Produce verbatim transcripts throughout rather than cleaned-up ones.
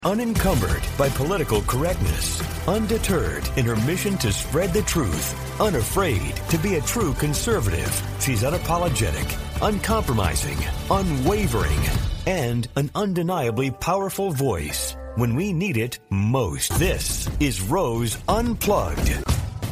Unencumbered by political correctness, undeterred in her mission to spread the truth, unafraid to be a true conservative, she's unapologetic, uncompromising, unwavering, and an undeniably powerful voice when we need it most. This is Rose Unplugged.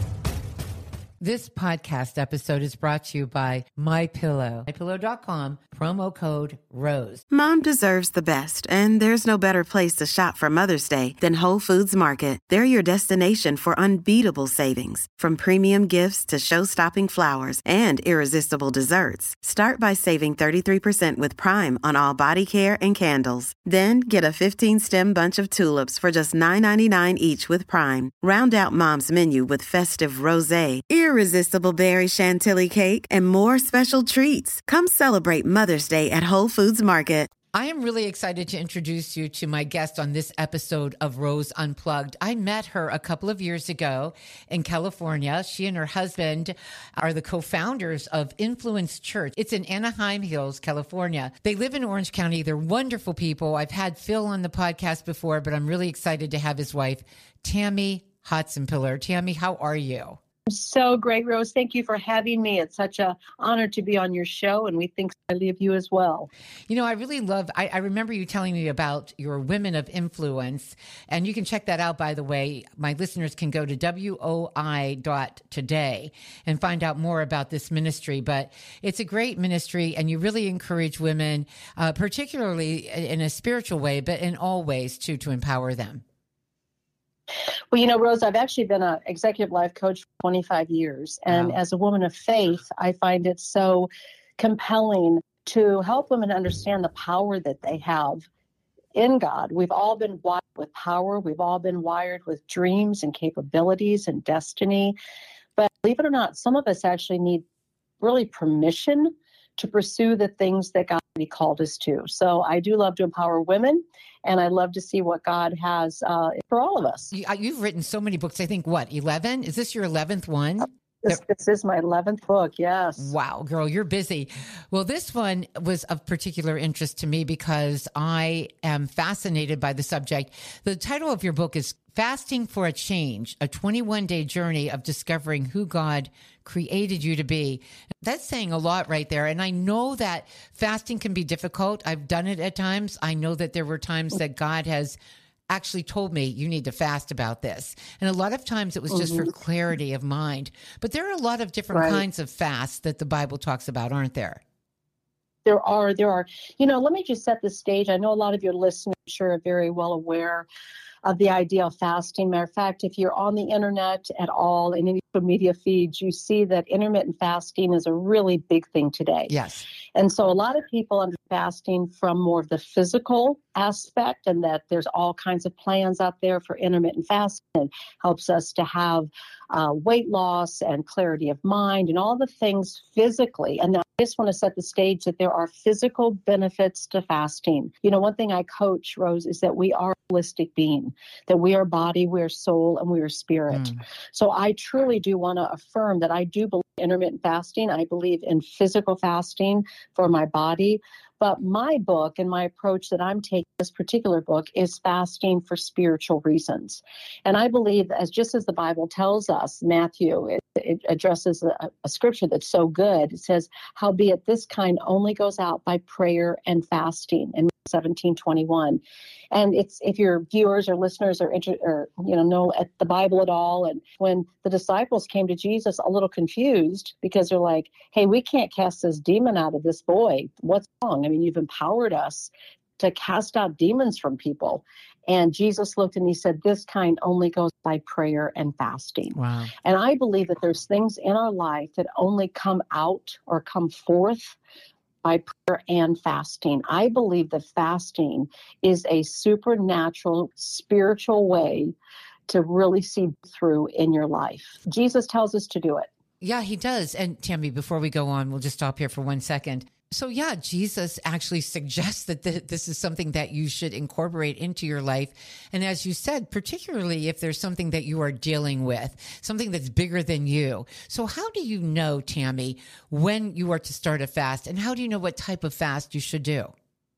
This podcast episode is brought to you by MyPillow. my pillow dot com, promo code ROSE. Mom deserves the best, and there's no better place to shop for Mother's Day than Whole Foods Market. They're your destination for unbeatable savings, from premium gifts to show-stopping flowers and irresistible desserts. Start by saving thirty-three percent with Prime on all body care and candles. Then get a fifteen-stem bunch of tulips for just nine ninety-nine each with Prime. Round out Mom's menu with festive rosé, irresistible berry chantilly cake, and more special treats. Come celebrate Mother's Day at Whole Foods Market. I am really excited to introduce you to my guest on this episode of Rose Unplugged. I met her a couple of years ago in California. She and her husband are the co-founders of Influence Church. It's in Anaheim Hills, California. They live in Orange County. They're wonderful people. I've had Phil on the podcast before, but I'm really excited to have his wife, Tammy Hotsenpiller. Tammy, how are you? So great, Rose. Thank you for having me. It's such an honor to be on your show, and we think highly of you as well. You know, I really love, I, I remember you telling me about your Women of Influence, and you can check that out, by the way. My listeners can go to W O I dot today and find out more about this ministry, but it's a great ministry, and you really encourage women, uh, particularly in a spiritual way, but in all ways, too, to empower them. Well, you know, Rose, I've actually been an executive life coach for twenty-five years. And wow. As a woman of faith, I find it so compelling to help women understand the power that they have in God. We've all been wired with power. We've all been wired with dreams and capabilities and destiny. But believe it or not, some of us actually need really permission to pursue the things that God really called us to. So I do love to empower women, and I love to see what God has uh, for all of us. You, you've written so many books. I think, what, eleven? Is this your eleventh one? This, this is my eleventh book, yes. Wow, girl, you're busy. Well, this one was of particular interest to me because I am fascinated by the subject. The title of your book is Fasting for a Change, a twenty-one day journey of discovering who God created you to be. That's saying a lot right there. And I know that fasting can be difficult. I've done it at times. I know that there were times that God has actually told me you need to fast about this. And a lot of times it was just mm-hmm. for clarity of mind. But there are a lot of different right. kinds of fasts that the Bible talks about, aren't there? There are, there are. You know, let me just set the stage. I know a lot of your listeners, I'm sure, are very well aware of the idea of fasting. Matter of fact, if you're on the internet at all, in any social media feeds, you see that intermittent fasting is a really big thing today. Yes. And so a lot of people under fasting from more of the physical aspect, and that there's all kinds of plans out there for intermittent fasting. It helps us to have uh, weight loss and clarity of mind and all the things physically. And I just want to set the stage that there are physical benefits to fasting. You know, one thing I coach, Rose, is that we are a holistic being, that we are body, we are soul, and we are spirit. Mm. So I truly do want to affirm that I do believe in intermittent fasting. I believe in physical fasting for my body. But my book and my approach that I'm taking, this particular book, is fasting for spiritual reasons. And I believe, as just as the Bible tells us, Matthew, it, it addresses a, a scripture that's so good. It says, howbeit this kind only goes out by prayer and fasting, in seventeen twenty-one. And it's, if your viewers or listeners are, inter, or, you know, know at the Bible at all, and when the disciples came to Jesus a little confused because they're like, hey, we can't cast this demon out of this boy. What's wrong? I mean, you've empowered us to cast out demons from people. And Jesus looked and he said, this kind only goes by prayer and fasting. Wow. And I believe that there's things in our life that only come out or come forth by prayer and fasting. I believe that fasting is a supernatural, spiritual way to really see through in your life. Jesus tells us to do it. Yeah, he does. And Tammy, before we go on, we'll just stop here for one second. So yeah, Jesus actually suggests that th- this is something that you should incorporate into your life. And as you said, particularly if there's something that you are dealing with, something that's bigger than you. So how do you know, Tammy, when you are to start a fast, and how do you know what type of fast you should do?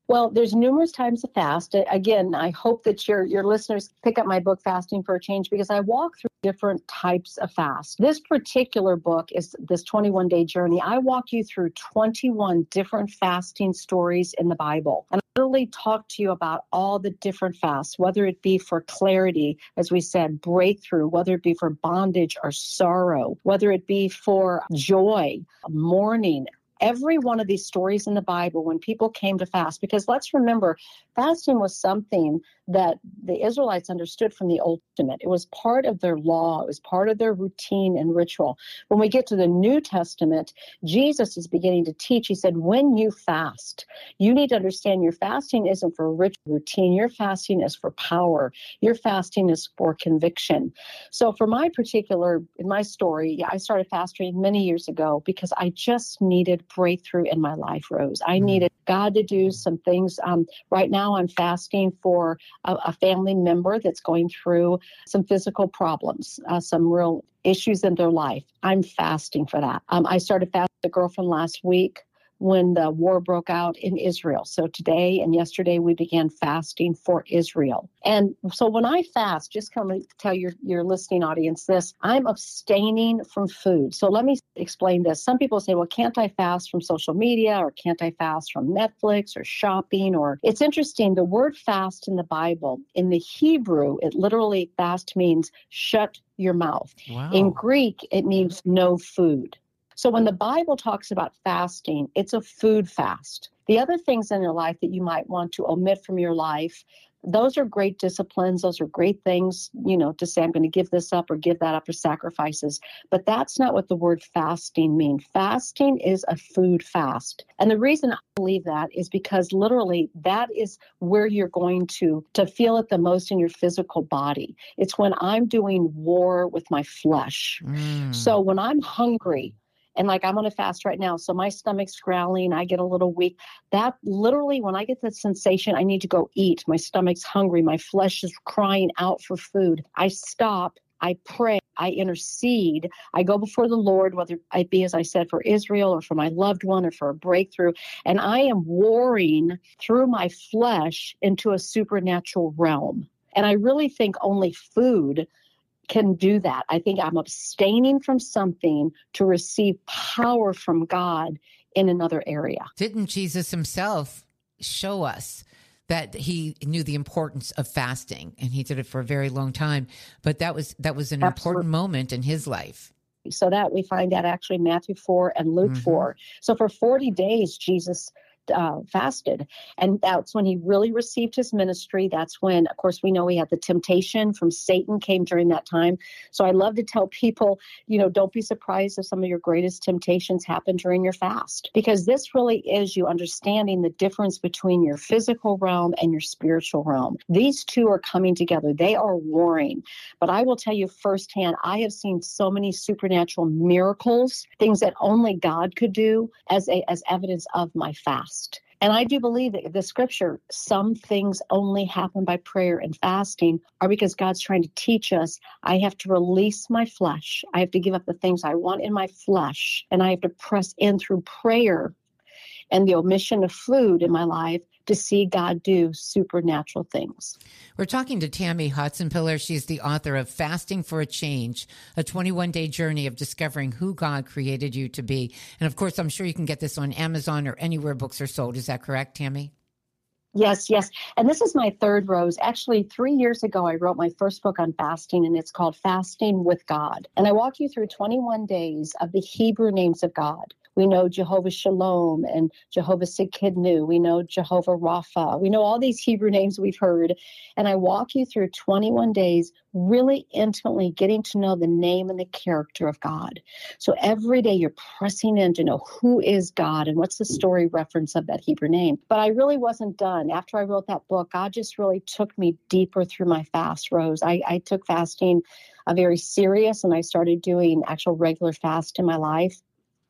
Well, there's numerous times to fast. Again, I hope that your your listeners pick up my book, Fasting for a Change, because I walk through different types of fast. This particular book is this twenty-one day journey. I walk you through twenty-one different fasting stories in the Bible. And I literally talk to you about all the different fasts, whether it be for clarity, as we said, breakthrough, whether it be for bondage or sorrow, whether it be for joy, mourning. Every one of these stories in the Bible, when people came to fast, because let's remember, fasting was something that the Israelites understood from the Old Testament. It was part of their law. It was part of their routine and ritual. When we get to the New Testament, Jesus is beginning to teach. He said, when you fast, you need to understand your fasting isn't for ritual routine. Your fasting is for power. Your fasting is for conviction. So for my particular, in my story, yeah, I started fasting many years ago because I just needed breakthrough in my life, Rose. I needed God to do some things. Um, right now, I'm fasting for a, a family member that's going through some physical problems, uh, some real issues in their life. I'm fasting for that. Um, I started fasting with a girlfriend last week when the war broke out in Israel. So today and yesterday, we began fasting for Israel. And so when I fast, just come and tell your, your listening audience this, I'm abstaining from food. So let me explain this. Some people say, well, can't I fast from social media, or can't I fast from Netflix or shopping? Or it's interesting, the word fast in the Bible, in the Hebrew, it literally fast means shut your mouth. Wow. In Greek, it means no food. So when the Bible talks about fasting, it's a food fast. The other things in your life that you might want to omit from your life, those are great disciplines. Those are great things, you know, to say, I'm going to give this up or give that up, or sacrifices. But that's not what the word fasting means. Fasting is a food fast. And the reason I believe that is because literally that is where you're going to, to feel it the most in your physical body. It's when I'm doing war with my flesh. Mm. So when I'm hungry, and like I'm on a fast right now, so my stomach's growling, I get a little weak. That literally, when I get that sensation, I need to go eat. My stomach's hungry. My flesh is crying out for food. I stop. I pray. I intercede. I go before the Lord, whether it be, as I said, for Israel or for my loved one or for a breakthrough. And I am warring through my flesh into a supernatural realm. And I really think only food can do that. I think I'm abstaining from something to receive power from God in another area. Didn't Jesus himself show us that he knew the importance of fasting, and he did it for a very long time, but that was that was an Absolutely. important moment in his life. So that we find that actually in Matthew four and Luke Mhm. four. So for forty days, Jesus Uh, fasted. And that's when he really received his ministry. That's when, of course, we know he had the temptation from Satan came during that time. So I love to tell people, you know, don't be surprised if some of your greatest temptations happen during your fast, because this really is you understanding the difference between your physical realm and your spiritual realm. These two are coming together. They are warring. But I will tell you firsthand, I have seen so many supernatural miracles, things that only God could do as a, as evidence of my fast. And I do believe that the scripture, some things only happen by prayer and fasting, are because God's trying to teach us, I have to release my flesh. I have to give up the things I want in my flesh, and I have to press in through prayer and the omission of food in my life to see God do supernatural things. We're talking to Tammy Hotsenpiller. She's the author of Fasting for a Change, a twenty-one day journey of discovering who God created you to be. And of course, I'm sure you can get this on Amazon or anywhere books are sold. Is that correct, Tammy? Yes, yes. And this is my third, Rose. Actually, three years ago, I wrote my first book on fasting, and it's called Fasting with God. And I walk you through twenty-one days of the Hebrew names of God. We know Jehovah Shalom and Jehovah Sidkidnu. We know Jehovah Rapha. We know all these Hebrew names we've heard. And I walk you through twenty-one days, really intimately getting to know the name and the character of God. So every day you're pressing in to know who is God and what's the story reference of that Hebrew name. But I really wasn't done. After I wrote that book, God just really took me deeper through my fast, Rose. I, I took fasting uh, very serious, and I started doing actual regular fast in my life.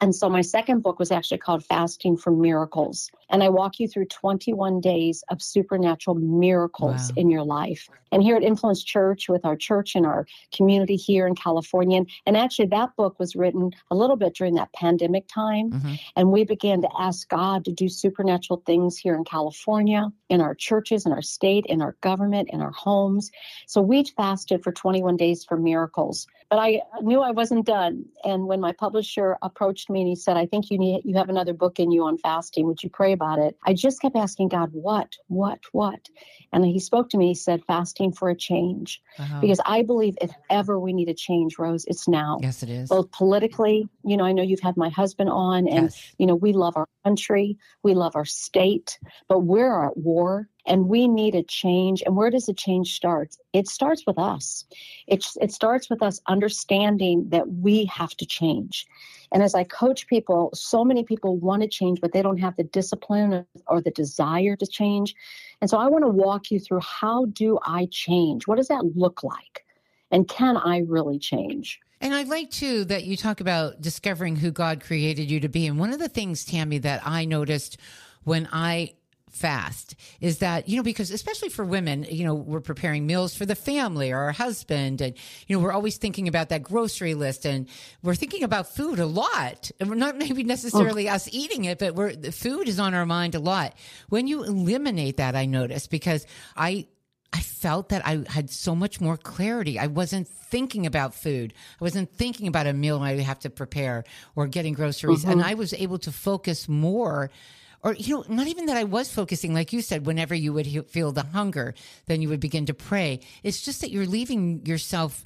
And so my second book was actually called Fasting for Miracles. And I walk you through twenty-one days of supernatural miracles Wow. in your life. And here at Influence Church, with our church and our community here in California, and, and actually that book was written a little bit during that pandemic time. Mm-hmm. And we began to ask God to do supernatural things here in California, in our churches, in our state, in our government, in our homes. So we fasted for twenty-one days for miracles. But I knew I wasn't done. And when my publisher approached me and he said, I think you need you have another book in you on fasting. Would you pray about it? I just kept asking God, what, what, what? And he spoke to me. He said, fasting for a change. Uh-huh. Because I believe if ever we need a change, Rose, it's now. Yes, it is. Both politically, you know, I know you've had my husband on, and, Yes. you know, we love our country, we love our state, but we're at war. And we need a change. And where does the change start? It starts with us. It's, it starts with us understanding that we have to change. And as I coach people, so many people want to change, but they don't have the discipline or, or the desire to change. And so I want to walk you through, how do I change? What does that look like? And can I really change? And I like, too, that you talk about discovering who God created you to be. And one of the things, Tammy, that I noticed when I fast is that, you know, because especially for women, you know, we're preparing meals for the family or our husband, and, you know, we're always thinking about that grocery list, and we're thinking about food a lot. And we're not maybe necessarily us eating it, but we're the food is on our mind a lot. When you eliminate that, I noticed, because I I felt that I had so much more clarity. I wasn't thinking about food. I wasn't thinking about a meal I have to prepare or getting groceries. Mm-hmm. And I was able to focus more. Or, you know, not even that I was focusing, like you said, whenever you would he- feel the hunger, then you would begin to pray. It's just that you're leaving yourself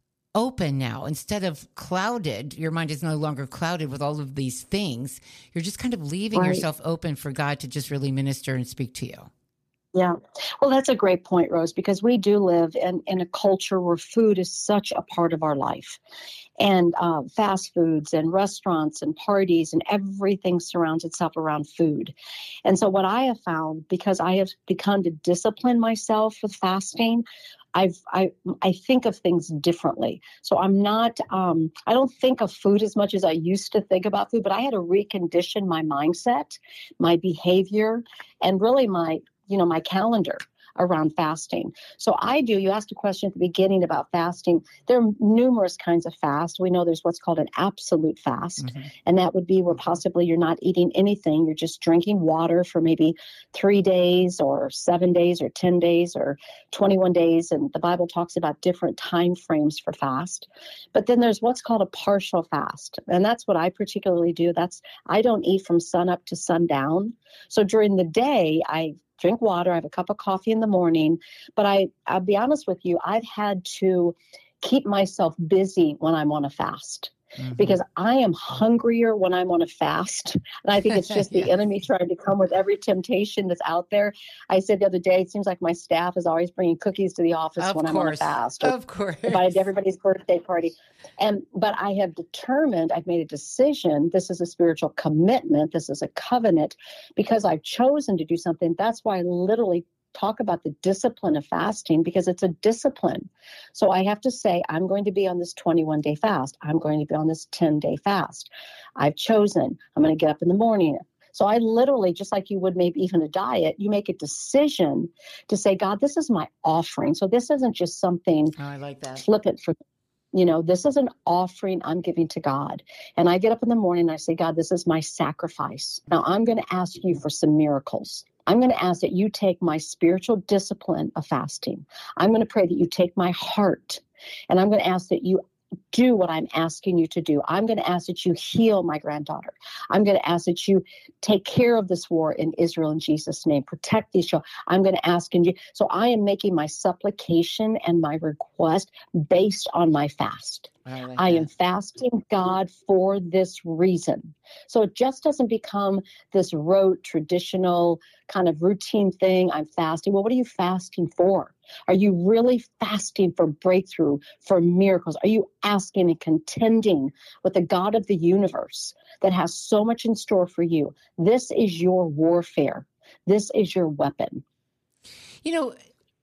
open now. Instead of clouded, your mind is no longer clouded with all of these things. You're just kind of leaving Right. yourself open for God to just really minister and speak to you. Yeah. Well, that's a great point, Rose, because we do live in, in a culture where food is such a part of our life. And uh, fast foods and restaurants and parties and everything surrounds itself around food. And so what I have found, because I have begun to discipline myself with fasting, I've, I I think of things differently. So I'm not, um, I don't think of food as much as I used to think about food, but I had to recondition my mindset, my behavior, and really my, you know, my calendar around fasting. So I do, you asked a question at the beginning about fasting. There are numerous kinds of fast. We know there's what's called an absolute fast. Mm-hmm. And that would be where possibly you're not eating anything. You're just drinking water for maybe three days or seven days or ten days or twenty-one days. And the Bible talks about different time frames for fast. But then there's what's called a partial fast. And that's what I particularly do. That's, I don't eat from sun up to sundown. So during the day, I drink water. I have a cup of coffee in the morning, but I, I'll be honest with you, I've had to keep myself busy when I'm on a fast. Mm-hmm. Because I am hungrier when I'm on a fast. And I think it's just the yeah. enemy trying to come with every temptation that's out there. I said the other day, it seems like my staff is always bringing cookies to the office of when course. I'm on a fast. Of course. Invited to everybody's birthday party. And but I have determined, I've made a decision, this is a spiritual commitment, this is a covenant, because I've chosen to do something. That's why I literally talk about the discipline of fasting, because it's a discipline. So I have to say, I'm going to be on this twenty-one day fast. I'm going to be on this ten day fast. I've chosen, I'm going to get up in the morning. So I literally, just like you would maybe even a diet, you make a decision to say, God, this is my offering. So this isn't just something oh, I like that. flippant for You know, this is an offering I'm giving to God. And I get up in the morning and I say, God, this is my sacrifice. Now I'm going to ask you for some miracles. I'm going to ask that you take my spiritual discipline of fasting. I'm going to pray that you take my heart, and I'm going to ask that you do what I'm asking you to do. I'm going to ask that you heal my granddaughter. I'm going to ask that you take care of this war in Israel in Jesus' name. Protect these children. I'm going to ask in you. So I am making my supplication and my request based on my fast. I, like I am fasting God for this reason. So it just doesn't become this rote, traditional kind of routine thing. I'm fasting. Well, what are you fasting for? Are you really fasting for breakthrough, for miracles? Are you asking and contending with the God of the universe that has so much in store for you? This is your warfare. This is your weapon. You know,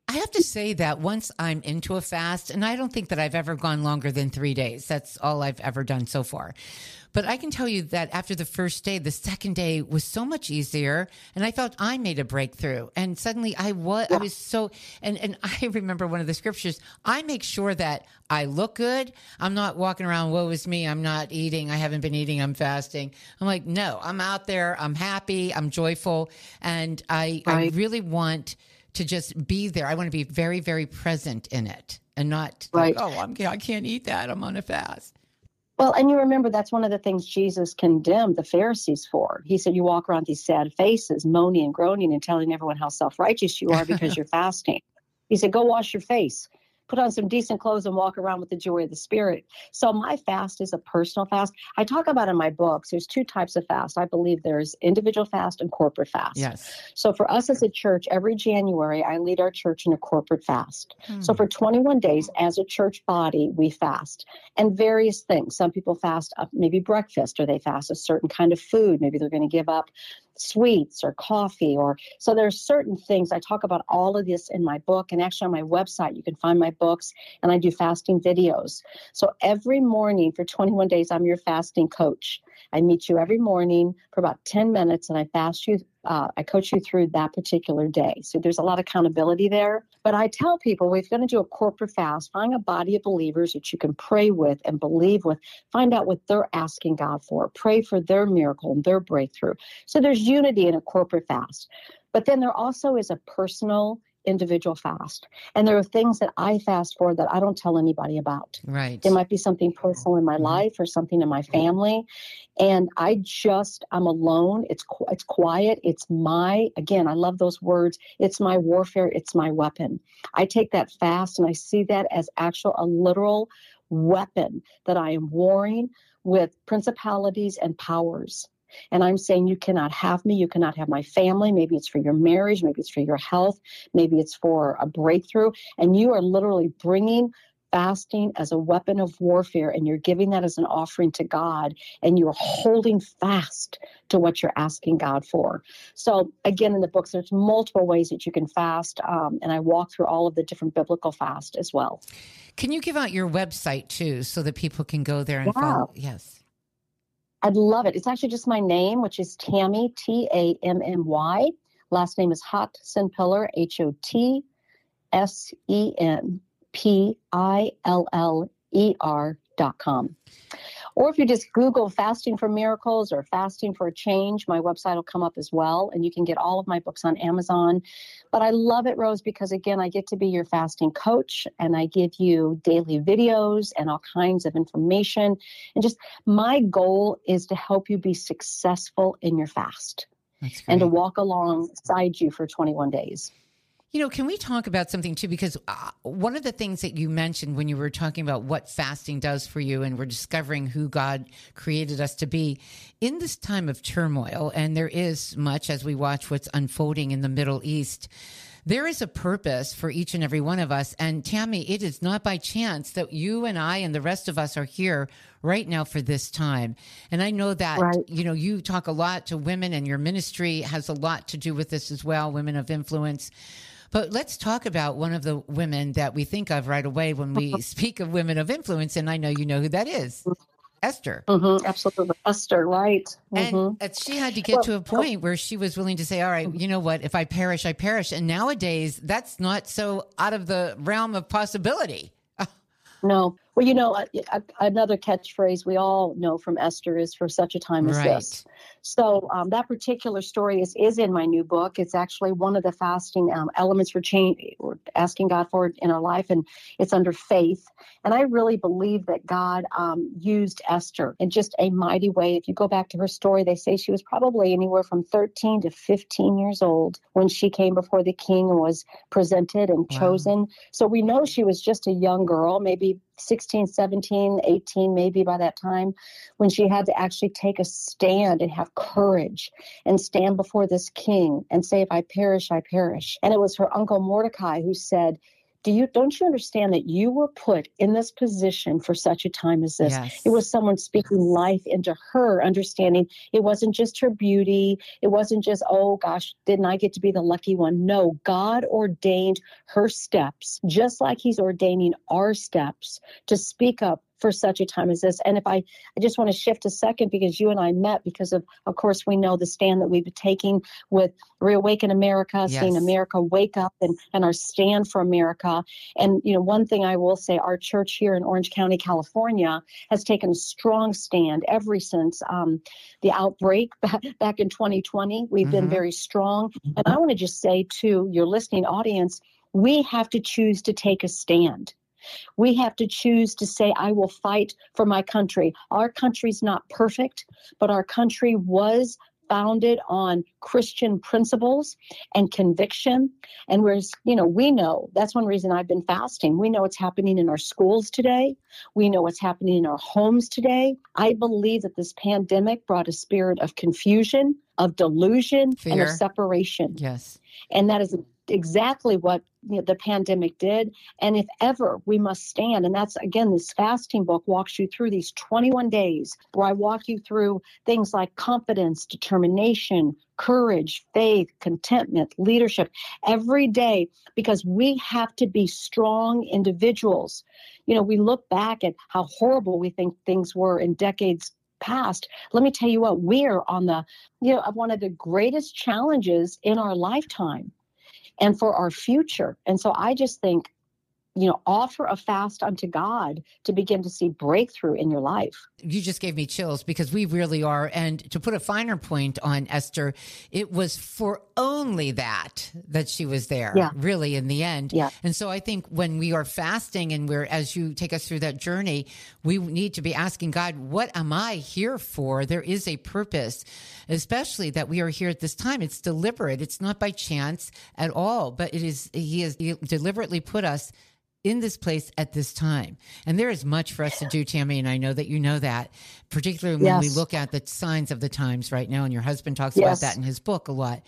I have to say that once I'm into a fast, and I don't think that I've ever gone longer than three days. That's all I've ever done so far. But I can tell you that after the first day, the second day was so much easier, and I felt I made a breakthrough. And suddenly I was, I was so, and, and I remember one of the scriptures, I make sure that I look good. I'm not walking around, woe is me, I'm not eating, I haven't been eating, I'm fasting. I'm like, no, I'm out there, I'm happy, I'm joyful, and I, right. I really want to just be there. I want to be very, very present in it and not right. like, oh, I'm, I can't eat that, I'm on a fast. Well, and you remember that's one of the things Jesus condemned the Pharisees for. He said, you walk around these sad faces, moaning and groaning and telling everyone how self-righteous you are because you're fasting. He said, go wash your face, put on some decent clothes and walk around with the joy of the Spirit. So my fast is a personal fast. I talk about in my books, there's two types of fast. I believe there's individual fast and corporate fast. Yes. So for us as a church, every January, I lead our church in a corporate fast. Hmm. So for twenty-one days, as a church body, we fast. And various things. Some people fast up maybe breakfast, or they fast a certain kind of food. Maybe they're going to give up sweets or coffee, or so there's certain things. I talk about all of this in my book, and actually on my website you can find my books, and I do fasting videos. So every morning for twenty-one days, I'm your fasting coach. I meet you every morning for about ten minutes, and I fast you. Uh, I coach you through that particular day. So there's a lot of accountability there. But I tell people, if you're going to do a corporate fast, find a body of believers that you can pray with and believe with. Find out what they're asking God for. Pray for their miracle and their breakthrough. So there's unity in a corporate fast. But then there also is a personal individual fast. And there are things that I fast for that I don't tell anybody about. Right. It might be something personal in my life or something in my family. And I just, I'm alone. It's it's quiet. It's my, again, I love those words. It's my warfare. It's my weapon. I take that fast and I see that as actual, a literal weapon that I am warring with principalities and powers. And I'm saying, you cannot have me. You cannot have my family. Maybe it's for your marriage. Maybe it's for your health. Maybe it's for a breakthrough. And you are literally bringing fasting as a weapon of warfare, and you're giving that as an offering to God, and you're holding fast to what you're asking God for. So again, in the books, there's multiple ways that you can fast. Um, and I walk through all of the different biblical fast as well. Can you give out your website too, so that people can go there and yeah. follow? Yes. I'd love it. It's actually just my name, which is Tammy, T A M M Y. Last name is Hotsenpiller, H O T S E N P I L L E R dot com. Or if you just Google Fasting for Miracles or Fasting for a Change, my website will come up as well. And you can get all of my books on Amazon. But I love it, Rose, because, again, I get to be your fasting coach, and I give you daily videos and all kinds of information. And just my goal is to help you be successful in your fast and to walk alongside you for twenty-one days. You know, can we talk about something too? Because uh, one of the things that you mentioned when you were talking about what fasting does for you, and we're discovering who God created us to be in this time of turmoil, and there is much as we watch what's unfolding in the Middle East, there is a purpose for each and every one of us. And Tammy, it is not by chance that you and I and the rest of us are here right now for this time. And I know that, right. you know, you talk a lot to women, and your ministry has a lot to do with this as well, women of influence. But let's talk about one of the women that we think of right away when we speak of women of influence, and I know you know who that is, Esther. Mm-hmm, absolutely. Esther, right. Mm-hmm. And she had to get well, to a point where she was willing to say, all right, you know what, if I perish, I perish. And nowadays, that's not so out of the realm of possibility. No. Well, you know, another catchphrase we all know from Esther is "for such a time as right. this." So um, that particular story is, is in my new book. It's actually one of the fasting um, elements for change, or asking God for it in our life, and it's under faith. And I really believe that God um, used Esther in just a mighty way. If you go back to her story, they say she was probably anywhere from thirteen to fifteen years old when she came before the king and was presented and wow. chosen. So we know she was just a young girl, maybe sixteen, seventeen, eighteen, maybe by that time, when she had to actually take a stand and have courage and stand before this king and say, if I perish, I perish. And it was her uncle Mordecai who said, do you don't you understand that you were put in this position for such a time as this? Yes. It was someone speaking life into her, understanding it wasn't just her beauty. It wasn't just, oh gosh, didn't I get to be the lucky one? No, God ordained her steps, just like he's ordaining our steps to speak up for such a time as this. And if I, I just want to shift a second, because you and I met because of, of course, we know the stand that we've been taking with Reawaken America, Yes. seeing America wake up, and, and our stand for America. And, you know, one thing I will say, our church here in Orange County, California, has taken a strong stand ever since um, the outbreak back, back in twenty twenty. We've mm-hmm. been very strong. And I want to just say to your listening audience, we have to choose to take a stand. We have to choose to say, I will fight for my country. Our country's not perfect, but our country was founded on Christian principles and conviction. And whereas, you know, we know, that's one reason I've been fasting. We know what's happening in our schools today. We know what's happening in our homes today. I believe that this pandemic brought a spirit of confusion, of delusion, Fear. And of separation. Yes. And that is exactly what, you know, the pandemic did. And if ever we must stand, and that's, again, this fasting book walks you through these twenty-one days where I walk you through things like confidence, determination, courage, faith, contentment, leadership every day, because we have to be strong individuals. You know, we look back at how horrible we think things were in decades past. Let me tell you what, we're on the, you know, one of the greatest challenges in our lifetime and for our future. And so I just think, you know, offer a fast unto God to begin to see breakthrough in your life. You just gave me chills, because we really are. And to put a finer point on Esther, it was for only that, that she was there, yeah. really, in the end. Yeah. And so I think when we are fasting and we're, as you take us through that journey, we need to be asking God, what am I here for? There is a purpose, especially that we are here at this time. It's deliberate. It's not by chance at all, but it is, he has deliberately put us in this place at this time. And there is much for us to do, Tammy, and I know that you know that, particularly when yes. we look at the signs of the times right now, and your husband talks yes. about that in his book a lot.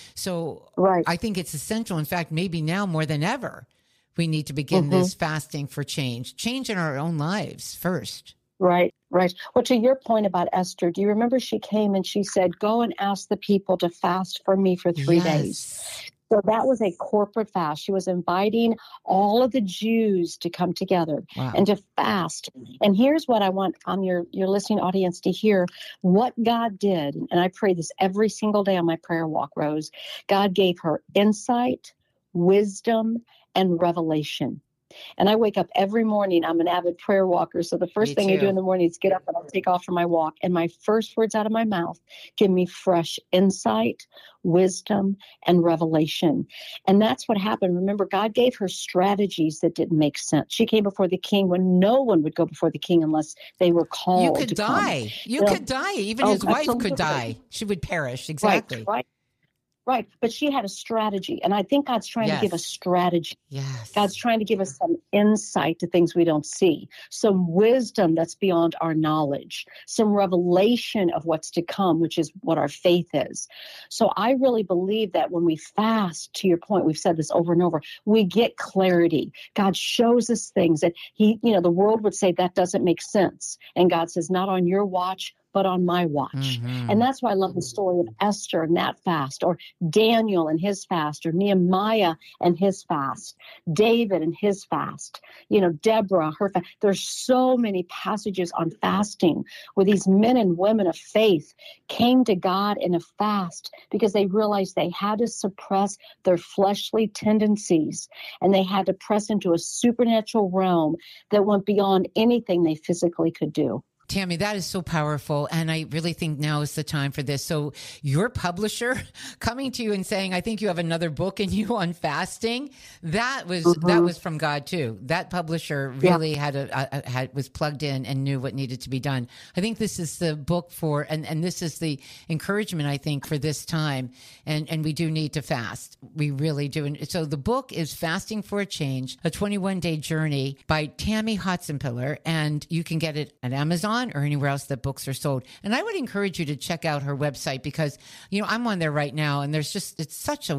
So right. I think it's essential. In fact, maybe now more than ever, we need to begin mm-hmm. this fasting for change, change in our own lives first. Right, right. Well, to your point about Esther, do you remember she came and she said, go and ask the people to fast for me for three yes. days. So that was a corporate fast. She was inviting all of the Jews to come together wow. and to fast. And here's what I want on your, your listening audience to hear, what God did. And I pray this every single day on my prayer walk, Rose. God gave her insight, wisdom, and revelation. And I wake up every morning. I'm an avid prayer walker. So the first me thing too. I do in the morning is get up and I'll take off for my walk. And my first words out of my mouth give me fresh insight, wisdom, and revelation. And that's what happened. Remember, God gave her strategies that didn't make sense. She came before the king when no one would go before the king unless they were called. You could to die. Come. You you could know? die. Even oh, his wife absolutely. could die. She would perish. Exactly. Right, right. Right. But she had a strategy. And I think God's trying yes. to give us strategy. Yes. God's trying to give us some insight to things we don't see, some wisdom that's beyond our knowledge, some revelation of what's to come, which is what our faith is. So I really believe that when we fast, to your point, we've said this over and over, we get clarity. God shows us things that he, you know, the world would say that doesn't make sense. And God says, not on your watch, but on my watch. Mm-hmm. And that's why I love the story of Esther and that fast, or Daniel and his fast, or Nehemiah and his fast, David and his fast, you know, Deborah, her fast. There's so many passages on fasting where these men and women of faith came to God in a fast because they realized they had to suppress their fleshly tendencies and they had to press into a supernatural realm that went beyond anything they physically could do. Tammy, that is so powerful. And I really think now is the time for this. So your publisher coming to you and saying, I think you have another book in you on fasting, that was, mm-hmm. that was from God too. That publisher really yeah. had a, a, had, was plugged in and knew what needed to be done. I think this is the book for, and, and this is the encouragement, I think, for this time. And, and we do need to fast. We really do. And so the book is Fasting for a Change, a twenty-one day journey by Tammy Hotsenpiller. And you can get it at Amazon or anywhere else that books are sold. And I would encourage you to check out her website because, you know, I'm on there right now and there's just, it's such a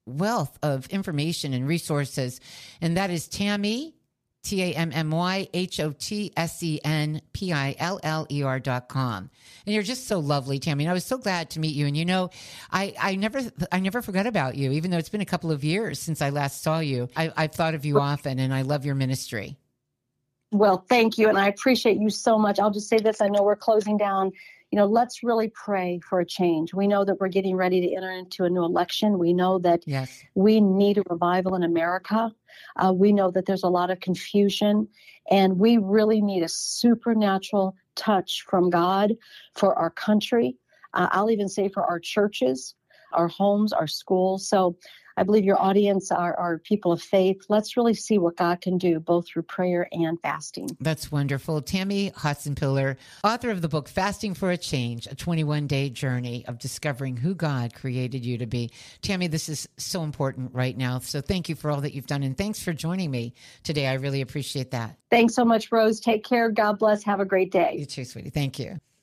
wealth of information and resources. And that is Tammy, T A M M Y H O T S E N P I L L E R dot com. And you're just so lovely, Tammy. And I was so glad to meet you. And you know, I, I never I never forgot about you, even though it's been a couple of years since I last saw you. I, I've thought of you often, and I love your ministry. Well, thank you. And I appreciate you so much. I'll just say this. I know we're closing down. You know, let's really pray for a change. We know that we're getting ready to enter into a new election. We know that yes. we need a revival in America. Uh, we know that there's a lot of confusion, and we really need a supernatural touch from God for our country. Uh, I'll even say for our churches, our homes, our schools. So I believe your audience are, are people of faith. Let's really see what God can do, both through prayer and fasting. That's wonderful. Tammy Hotson-Piller, author of the book, Fasting for a Change, a twenty-one day journey of discovering who God created you to be. Tammy, this is so important right now. So thank you for all that you've done. And thanks for joining me today. I really appreciate that. Thanks so much, Rose. Take care. God bless. Have a great day. You too, sweetie. Thank you.